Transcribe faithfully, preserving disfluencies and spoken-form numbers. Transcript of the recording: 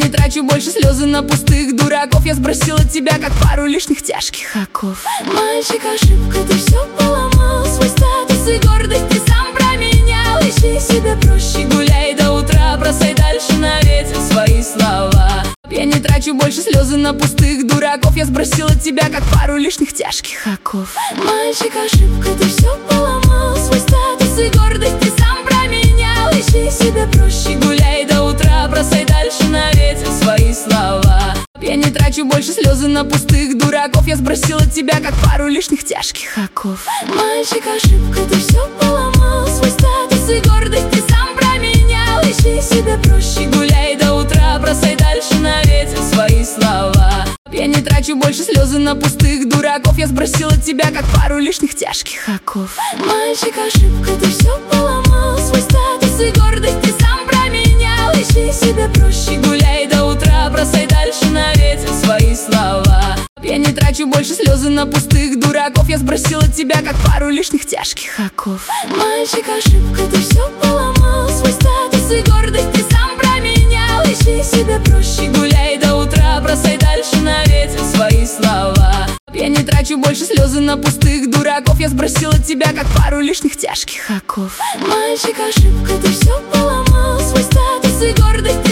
не трачу больше слезы на пустых дураков. Я сбросила тебя, как пару лишних тяжких оков. Мальчик, ошибка, ты все поломал. Свой статус и гордость ты сам променял. Ищи себя проще, гуляй до утра, бросай дальше на ветер свои слова. Я не трачу больше слезы на пустых дураков. Я сбросила тебя, как пару лишних тяжких оков. Мальчик, ошибка, ты все поломал. Свой статус и гордость ты сам променял. Ищи себя проще, гуляй до утра, бросай дальше на ветер свои слова. Я не трачу больше слезы на пустых дураков. Я сбросила тебя, как пару лишних тяжких оков. Мальчик, ошибка, ты все поломал. Свой статус и гордость ты сам променял. Ищи себя проще, гуляй до утра, бросай дальше на ветер свои слова. Я не трачу больше слезы на пустых дураков. Я сбросила тебя, как пару лишних тяжких оков. Мальчик, ошибка, ты все поломал. Свой статус и гордость ты сам променял. Ищи себя проще, гуляй до утра, бросай дальше на ветер свои слова. Я не трачу больше слезы на пустых дураков. Я сбросила тебя, как пару лишних тяжких оков. Мальчик, ошибка, ты все поломал. Свой статус и гордость ты сам променял. Ищи себя проще, гуляй до утра, бросай дальше на ветер свои слова. Я не трачу больше слезы на пустых дураков. Я сбросила тебя, как пару лишних тяжких оков. Мальчик, ошибка, ты все поломал. Свой статус и гордость